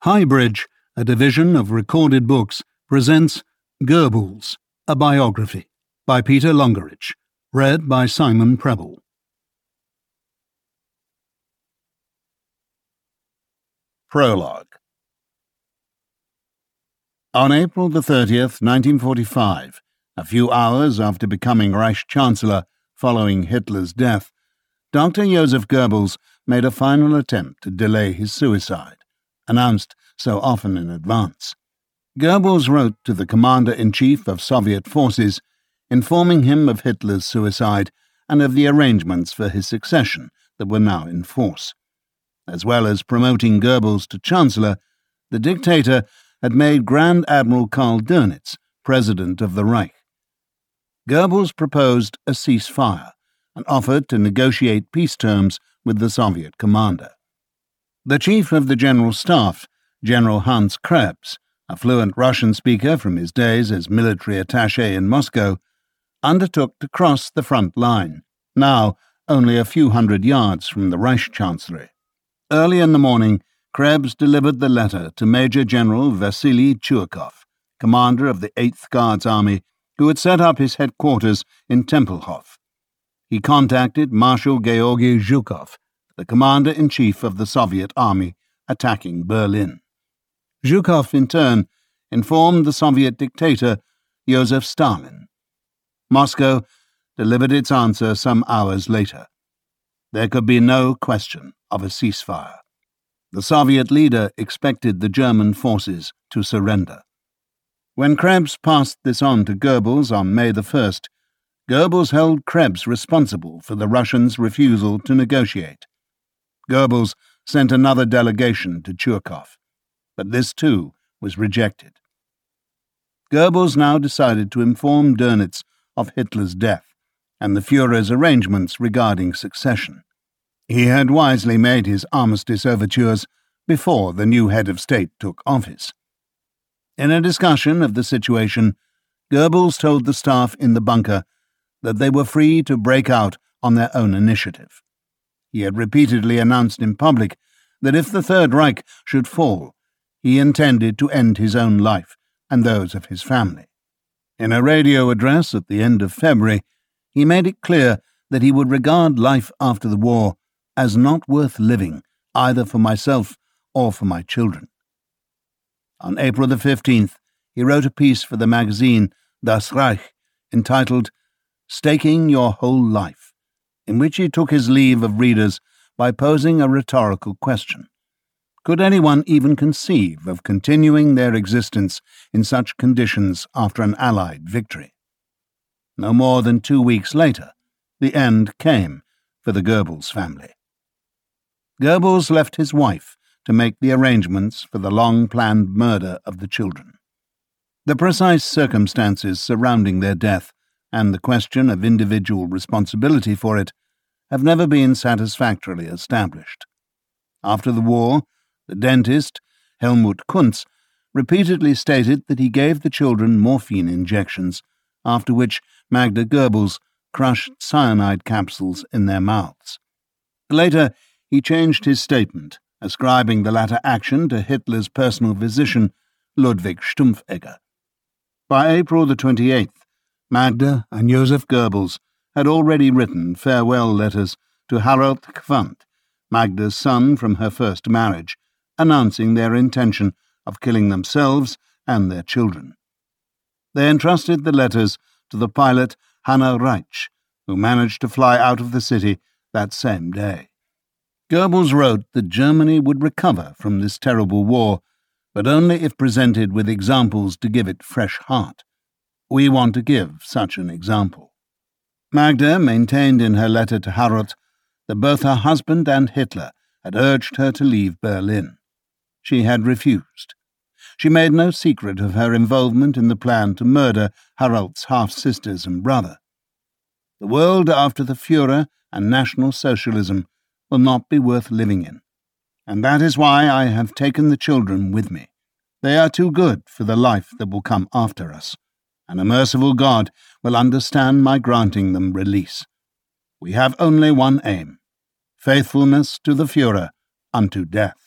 Highbridge, a division of Recorded Books, presents Goebbels, a Biography, by Peter Longerich, read by Simon Preble. Prologue. On April the 30th, 1945, a few hours after becoming Reich Chancellor following Hitler's death, Dr. Joseph Goebbels made a final attempt to delay his suicide, announced so often in advance. Goebbels wrote to the Commander-in-Chief of Soviet forces, informing him of Hitler's suicide and of the arrangements for his succession that were now in force. As well as promoting Goebbels to Chancellor, the dictator had made Grand Admiral Karl Dönitz President of the Reich. Goebbels proposed a ceasefire and offered to negotiate peace terms with the Soviet commander. The Chief of the General Staff, General Hans Krebs, a fluent Russian speaker from his days as military attaché in Moscow, undertook to cross the front line, now only a few hundred yards from the Reich Chancellery. Early in the morning, Krebs delivered the letter to Major General Vasily Chuikov, commander of the 8th Guards Army, who had set up his headquarters in Tempelhof. He contacted Marshal Georgy Zhukov, the commander-in-chief of the Soviet Army attacking Berlin. Zhukov, in turn, informed the Soviet dictator Joseph Stalin. Moscow delivered its answer some hours later. There could be no question of a ceasefire. The Soviet leader expected the German forces to surrender. When Krebs passed this on to Goebbels on May the 1st, Goebbels held Krebs responsible for the Russians' refusal to negotiate. Goebbels sent another delegation to Chuikov, but this too was rejected. Goebbels now decided to inform Dönitz of Hitler's death and the Führer's arrangements regarding succession. He had wisely made his armistice overtures before the new head of state took office. In a discussion of the situation, Goebbels told the staff in the bunker that they were free to break out on their own initiative. He had repeatedly announced in public that if the Third Reich should fall, he intended to end his own life and those of his family. In a radio address at the end of February, he made it clear that he would regard life after the war as not worth living, either for myself or for my children. On April the 15th, he wrote a piece for the magazine Das Reich entitled Staking Your Whole Life, in which he took his leave of readers by posing a rhetorical question. Could anyone even conceive of continuing their existence in such conditions after an Allied victory? No more than 2 weeks later, the end came for the Goebbels family. Goebbels left his wife to make the arrangements for the long-planned murder of the children. The precise circumstances surrounding their death and the question of individual responsibility for it have never been satisfactorily established. After the war, the dentist, Helmut Kuntz, repeatedly stated that he gave the children morphine injections, after which Magda Goebbels crushed cyanide capsules in their mouths. Later, he changed his statement, ascribing the latter action to Hitler's personal physician, Ludwig Stumpfegger. By April the 28th, Magda and Joseph Goebbels had already written farewell letters to Harald Quandt, Magda's son from her first marriage, announcing their intention of killing themselves and their children. They entrusted the letters to the pilot Hanna Reitsch, who managed to fly out of the city that same day. Goebbels wrote that Germany would recover from this terrible war, but only if presented with examples to give it fresh heart. We want to give such an example. Magda maintained in her letter to Harald that both her husband and Hitler had urged her to leave Berlin. She had refused. She made no secret of her involvement in the plan to murder Harald's half-sisters and brother. The world after the Führer and National Socialism will not be worth living in, and that is why I have taken the children with me. They are too good for the life that will come after us, and a merciful God will understand my granting them release. We have only one aim, faithfulness to the Führer unto death.